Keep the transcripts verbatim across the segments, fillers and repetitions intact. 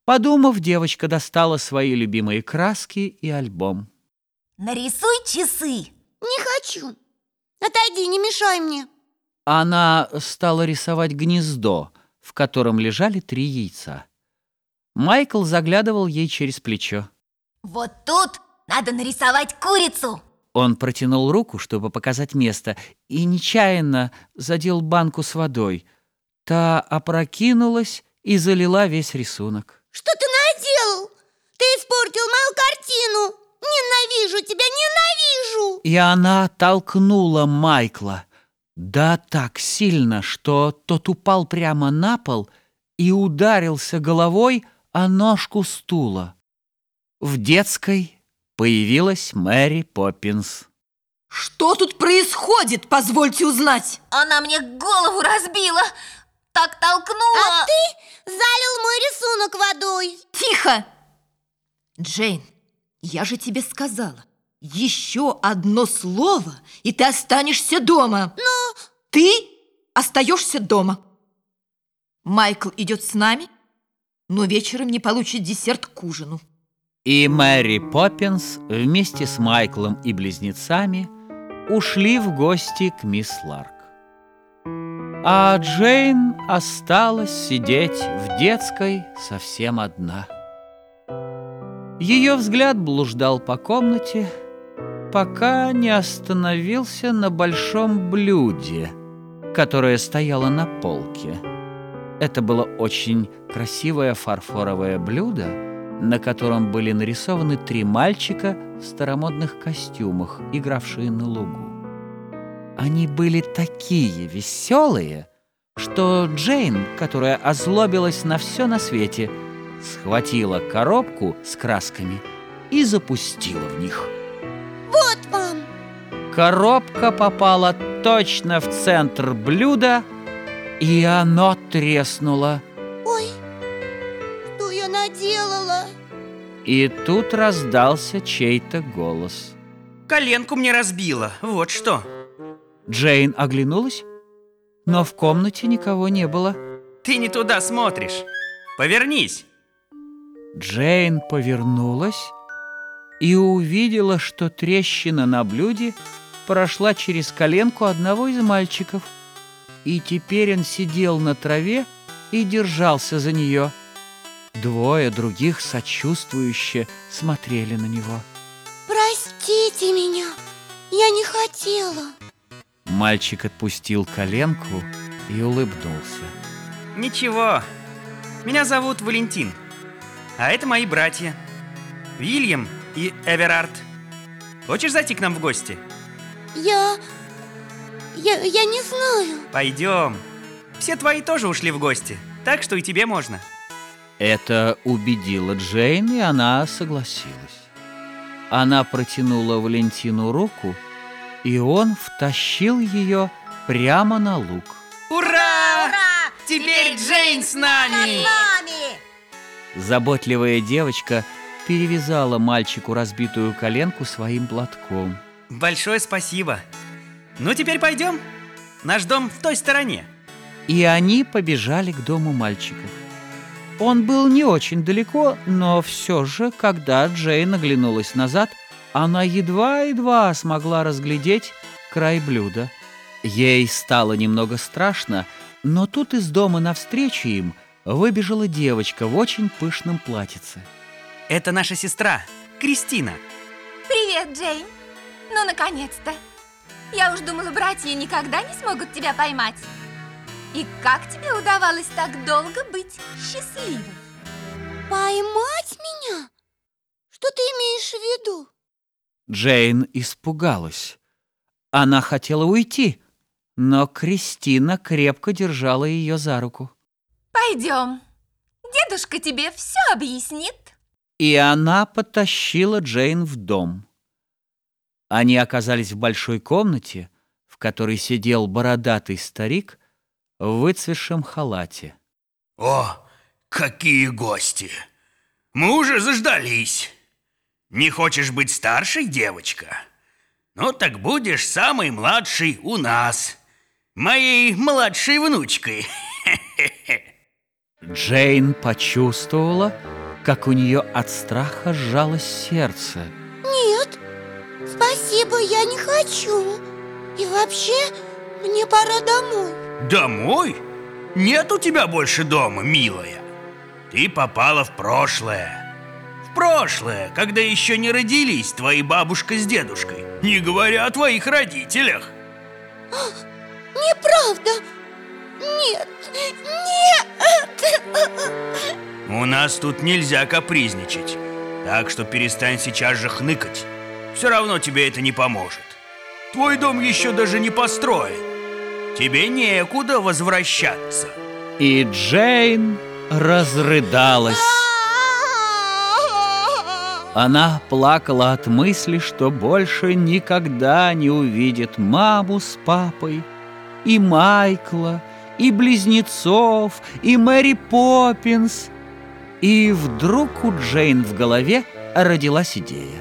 Подумав, девочка достала свои любимые краски и альбом. Нарисуй часы. Не хочу. Отойди, не мешай мне. Она стала рисовать гнездо, в котором лежали три яйца. Майкл заглядывал ей через плечо. Вот тут надо нарисовать курицу. Он протянул руку, чтобы показать место, и нечаянно задел банку с водой. Та опрокинулась и залила весь рисунок. Что ты наделал? Ты испортил мою картину. Ненавижу тебя, ненавижу! И она толкнула Майкла. Да так сильно, что тот упал прямо на пол и ударился головой о ножку стула. В детской появилась Мэри Поппинс. Что тут происходит, позвольте узнать? Она мне голову разбила. Так толкнула. А ты залил мой рисунок водой. Тихо! Джейн, я же тебе сказала, еще одно слово, и ты останешься дома. Но... Ты остаешься дома. Майкл идет с нами, но вечером не получит десерт к ужину. И Мэри Поппинс вместе с Майклом и близнецами ушли в гости к мисс Ларк. А Джейн осталась сидеть в детской совсем одна. Ее взгляд блуждал по комнате, пока не остановился на большом блюде, которое стояло на полке. Это было очень красивое фарфоровое блюдо, на котором были нарисованы три мальчика в старомодных костюмах, игравшие на лугу. Они были такие веселые, что Джейн, которая озлобилась на все на свете, схватила коробку с красками и запустила в них. Вот вам! Коробка попала точно в центр блюда, и оно треснуло. Ой, что я наделала? И тут раздался чей-то голос. Коленку мне разбила, вот что. Джейн оглянулась, но в комнате никого не было. Ты не туда смотришь. Повернись. Джейн повернулась и увидела, что трещина на блюде прошла через коленку одного из мальчиков. И теперь он сидел на траве и держался за нее. Двое других сочувствующе смотрели на него. Простите меня, я не хотела. Мальчик отпустил коленку и улыбнулся. Ничего, меня зовут Валентин, а это мои братья Вильям и Эверард. Хочешь зайти к нам в гости? Я... я, я не знаю. Пойдем. Все твои тоже ушли в гости, так что и тебе можно. Это убедило Джейн, и она согласилась. Она протянула Валентину руку, и он втащил ее прямо на луг. Ура! Ура! Теперь Джейн с нами! С нами! Заботливая девочка перевязала мальчику разбитую коленку своим платком. Большое спасибо. Ну, теперь пойдем. Наш дом в той стороне. И они побежали к дому мальчиков. Он был не очень далеко, но все же, когда Джейн оглянулась назад, она едва-едва смогла разглядеть край блюда. Ей стало немного страшно, но тут из дома навстречу им выбежала девочка в очень пышном платьице. Это наша сестра, Кристина. Привет, Джейн. Ну, наконец-то. Я уж думала, братья никогда не смогут тебя поймать. И как тебе удавалось так долго быть счастливой? Поймать меня? Что ты имеешь в виду? Джейн испугалась. Она хотела уйти, но Кристина крепко держала ее за руку. Пойдем. Дедушка тебе все объяснит. И она потащила Джейн в дом. Они оказались в большой комнате, в которой сидел бородатый старик в выцветшем халате. О, какие гости! Мы уже заждались. Не хочешь быть старшей, девочка? Ну, так будешь самой младшей у нас, моей младшей внучкой. Джейн почувствовала, как у нее от страха сжалось сердце. Нет, спасибо, я не хочу. И вообще, мне пора домой. Домой? Нет у тебя больше дома, милая. Ты попала в прошлое. В прошлое, когда еще не родились твои бабушка с дедушкой, не говоря о твоих родителях. Неправда. Нет, нет. У нас тут нельзя капризничать. Так что перестань сейчас же хныкать. Все равно тебе это не поможет. Твой дом еще даже не построен. Тебе некуда возвращаться. И Джейн разрыдалась. Она плакала от мысли, что больше никогда не увидит маму с папой, и Майкла, и близнецов, и Мэри Поппинс. И вдруг у Джейн в голове родилась идея.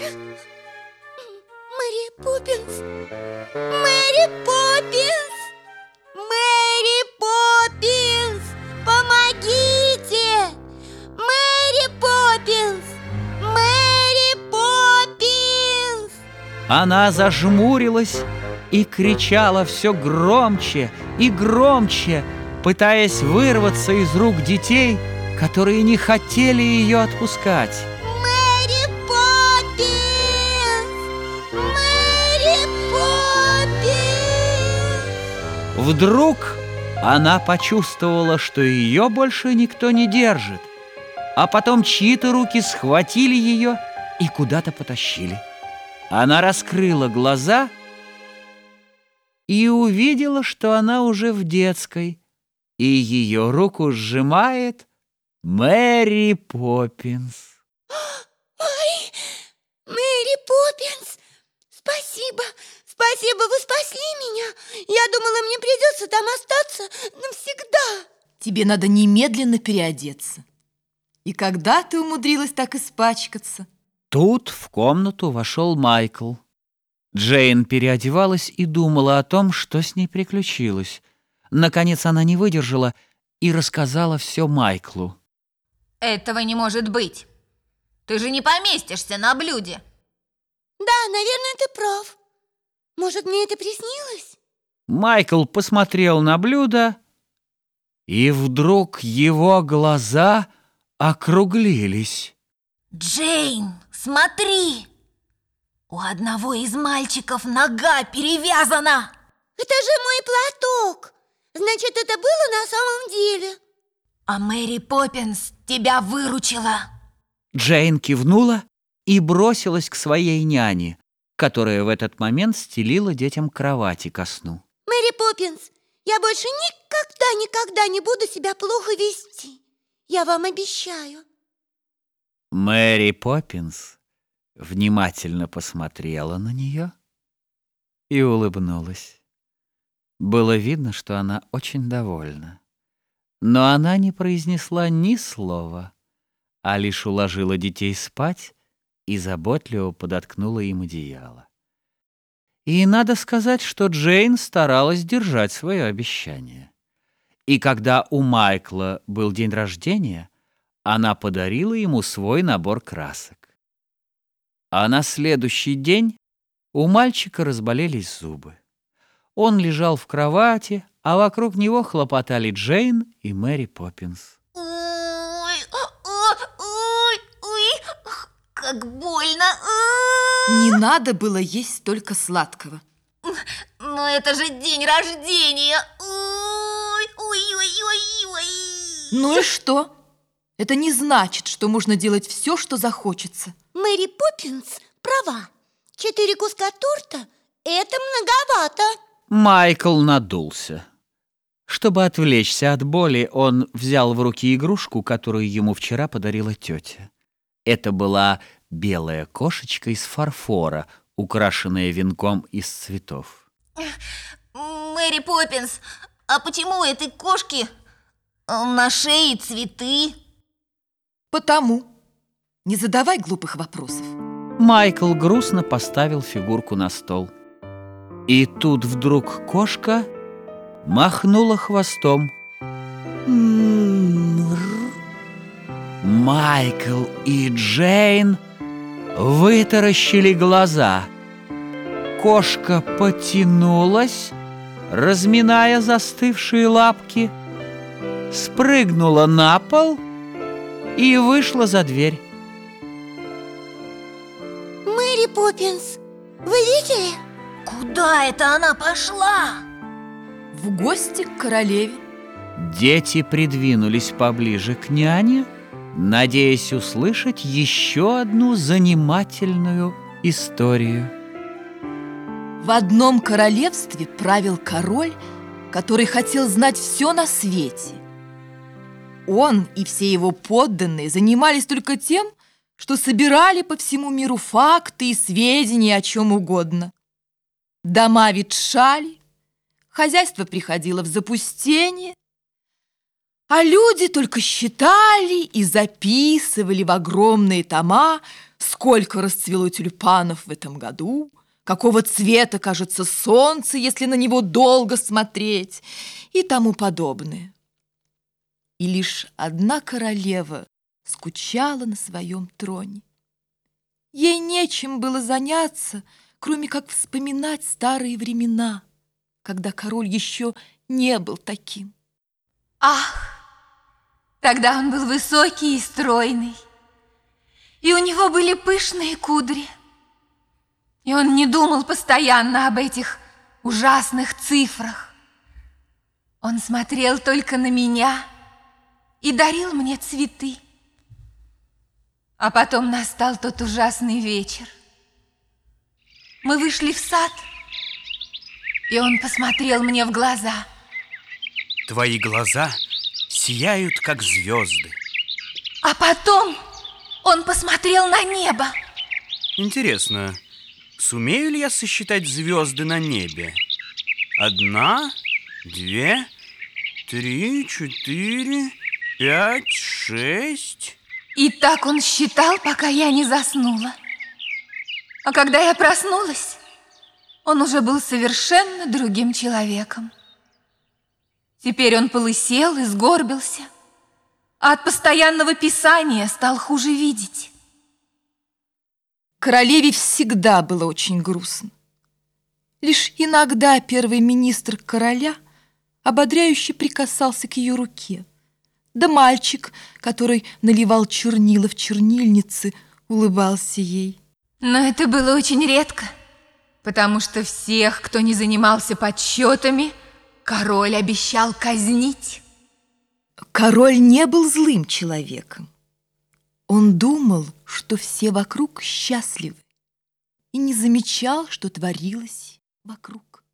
Мэри Поппинс! Мэри Поппинс! Мэри Поппинс! Помогите! Мэри Поппинс! Мэри Поппинс! Она зажмурилась и кричала все громче и громче, пытаясь вырваться из рук детей, которые не хотели ее отпускать. Мэри Поппинс! Мэри Поппинс! Вдруг она почувствовала, что ее больше никто не держит, а потом чьи-то руки схватили ее и куда-то потащили. Она раскрыла глаза и увидела, что она уже в детской, и ее руку сжимает Мэри Поппинс. Ой, Мэри Поппинс! Спасибо, спасибо, вы спасли меня. Я думала, мне придется там остаться навсегда. Тебе надо немедленно переодеться. И когда ты умудрилась так испачкаться? Тут в комнату вошел Майкл. Джейн переодевалась и думала о том, что с ней приключилось. Наконец она не выдержала и рассказала все Майклу. Этого не может быть. Ты же не поместишься на блюде. Да, наверное, ты прав. Может, мне это приснилось? Майкл посмотрел на блюдо, и вдруг его глаза округлились. Джейн, смотри! У одного из мальчиков нога перевязана. Это же мой платок. Значит, это было на самом деле. А Мэри Поппинс тебя выручила. Джейн кивнула и бросилась к своей няне, которая в этот момент стелила детям кровати ко сну. Мэри Поппинс, я больше никогда-никогда не буду себя плохо вести. Я вам обещаю. Мэри Поппинс внимательно посмотрела на нее и улыбнулась. Было видно, что она очень довольна. Но она не произнесла ни слова, а лишь уложила детей спать и заботливо подоткнула им одеяло. И надо сказать, что Джейн старалась держать свое обещание. И когда у Майкла был день рождения, она подарила ему свой набор красок. А на следующий день у мальчика разболелись зубы. Он лежал в кровати, а вокруг него хлопотали Джейн и Мэри Поппинс. Ой, ой, ой, ой, как больно. Не надо было есть столько сладкого. Но это же день рождения. Ой, ой, ой, ой, ой. Ну и что? Это не значит, что можно делать все, что захочется. Мэри Поппинс права. Четыре куска торта – это многовато. Майкл надулся. Чтобы отвлечься от боли, он взял в руки игрушку, которую ему вчера подарила тетя. Это была белая кошечка из фарфора, украшенная венком из цветов. Мэри Поппинс, а почему у этой кошки на шее цветы? Потому. Не задавай глупых вопросов. Майкл грустно поставил фигурку на стол. И тут вдруг кошка махнула хвостом. Майкл и Джейн вытаращили глаза. Кошка потянулась, разминая застывшие лапки, спрыгнула на пол и вышла за дверь. Мэри Поппинс, вы видели? Куда это она пошла? В гости к королеве. Дети придвинулись поближе к няне, надеясь услышать еще одну занимательную историю. В одном королевстве правил король, который хотел знать все на свете. Он и все его подданные занимались только тем, что собирали по всему миру факты и сведения о чем угодно. Дома ветшали, хозяйство приходило в запустение, а люди только считали и записывали в огромные тома, сколько расцвело тюльпанов в этом году, какого цвета кажется солнце, если на него долго смотреть, и тому подобное. И лишь одна королева скучала на своем троне. Ей нечем было заняться, кроме как вспоминать старые времена, когда король еще не был таким. Ах, тогда он был высокий и стройный, и у него были пышные кудри. И он не думал постоянно об этих ужасных цифрах. Он смотрел только на меня и дарил мне цветы. А потом настал тот ужасный вечер. Мы вышли в сад, и он посмотрел мне в глаза. Твои глаза сияют, как звезды. А потом он посмотрел на небо. Интересно, сумею ли я сосчитать звезды на небе? Одна, две, три, четыре, пять, шесть. И так он считал, пока я не заснула. А когда я проснулась, он уже был совершенно другим человеком. Теперь он полысел и сгорбился, а от постоянного писания стал хуже видеть. Королеве всегда было очень грустно. Лишь иногда первый министр короля ободряюще прикасался к ее руке. Да мальчик, который наливал чернила в чернильницы, улыбался ей. Но это было очень редко, потому что всех, кто не занимался подсчетами, король обещал казнить. Король не был злым человеком. Он думал, что все вокруг счастливы, и не замечал, что творилось вокруг.